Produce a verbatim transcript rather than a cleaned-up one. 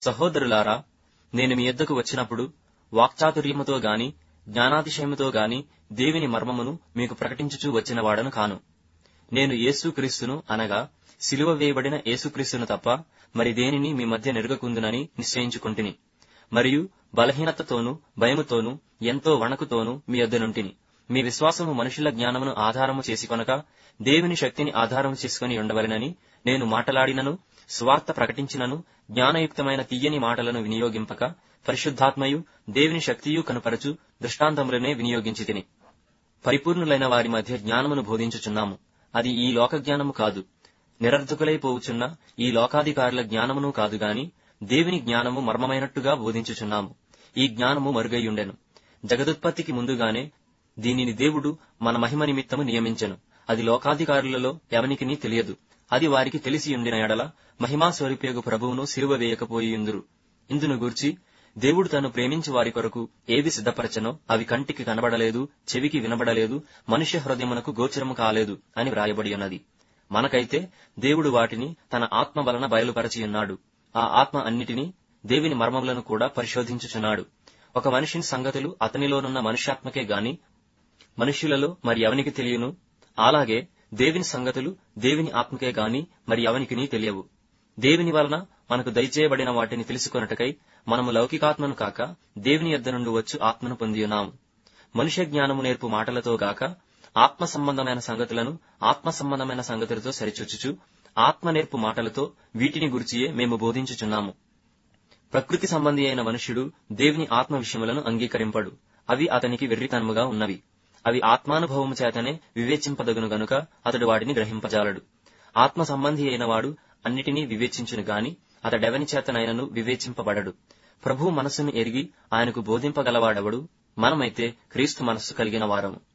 సహోదరులారా, నేను మీ యొద్దకు వచ్చినప్పుడు వాక్చాతుర్యముతో గాని జ్ఞానాతిశయముతో గాని దేవుని మర్మమును మీకు ప్రకటించుచూ వచ్చిన వాడను కాను. నేను యేసుక్రీస్తును అనగా సిలువ వేయబడిన యేసుక్రీస్తును తప్ప మరి దేనిని మీ మధ్య నెరుగకుందునని నిశ్చయించుకొంటిని. మరియు బలహీనతతోనూ భయముతోనూ ఎంతో వణకుతోనూ మీ యొద్దనుంటిని. మీ విశ్వాసము మనుషుల జ్ఞానమును ఆధారము చేసుకొనక దేవుని శక్తిని ఆధారము చేసుకుని ఉండవలెనని నేను మాటలాడినను, స్వార్థ ప్రకటించినను, జ్ఞానయుక్తమైన తీయని మాటలను వినియోగింపక పరిశుద్ధాత్మయు దేవుని శక్తియు కనుపరచు దృష్టాంతములనే వినియోగించి తిని. పరిపూర్ణులైన వారి మధ్య జ్ఞానమును బోధించుచున్నాము. అది ఈ లోక జ్ఞానము కాదు, నిరర్ధకులైపోవుచున్న ఈ లోకాధికారుల జ్ఞానమును కాదుగాని దేవుని జ్ఞానము మర్మమైనట్టుగా బోధించుచున్నాము. ఈ జ్ఞానము మరుగైయుండెను. జగదుత్పత్తికి ముందుగానే దీనిని దేవుడు మన మహిమ నిమిత్తము నియమించెను. అది లోకాధికారులలో ఎవనికిని తెలియదు. అది వారికి తెలిసియుండిన ఎడల మహిమా స్వరూపియగు ప్రభువును సిలువ వేయకపోయియుందురు. ఇందును గూర్చి దేవుడు తను ప్రేమించి వారి కొరకు ఏవి సిద్ధపరచనో అవి కంటికి కనబడలేదు, చెవికి వినబడలేదు, మనుష్య హృదయమునకు గోచరము కాలేదు అని వ్రాయబడి ఉన్నది. మనకైతే దేవుడు వాటిని తన ఆత్మ వలన బయలుపరచియున్నాడు. ఆ ఆత్మ అన్నిటినీ, దేవుని మర్మములను కూడా పరిశోధించుచున్నాడు. ఒక మనిషిని సంగతులు అతనిలోనున్న మనుష్యాత్మకే గాని మనుష్యులలో మరి ఎవనికి తెలియను. అలాగే దేవుని సంగతులు దేవుని ఆత్మకే గాని మరి ఎవనికిని తెలియవు. దేవుని వలన మనకు దయచేయబడిన వాటిని తెలుసుకొనుటకై మనము లౌకికాత్మను కాక దేవుని యొద్ద నుండి వచ్చు ఆత్మను పొందియున్నాము. మనుష్య జ్ఞానము నేర్పు మాటలతో గాక ఆత్మ సంబంధమైన సంగతులను ఆత్మ సంబంధమైన సంగతులతో సరిచూచుచు ఆత్మ నేర్పు మాటలతో వీటిని గురిచియే మేము బోధించుచున్నాము. ప్రకృతి సంబంధి అయిన మనుష్యుడు దేవుని ఆత్మ విషయములను అంగీకరింపడు. అవి అతనికి వెర్రితనముగా ఉన్నవి. అవి ఆత్మానుభవము చేతనే వివేచింపదగును గనుక అతడు వాటిని గ్రహింపజాలడు. ఆత్మ సంబంధి అయిన వాడు అన్నిటినీ వివేచించును గాని అతడెవని చేతనైనను వివేచింపబడడు. ప్రభువు మనస్సును ఎరిగి ఆయనకు బోధింపగలవాడెవడు? మనమైతే క్రీస్తు మనస్సు కలిగిన వారము.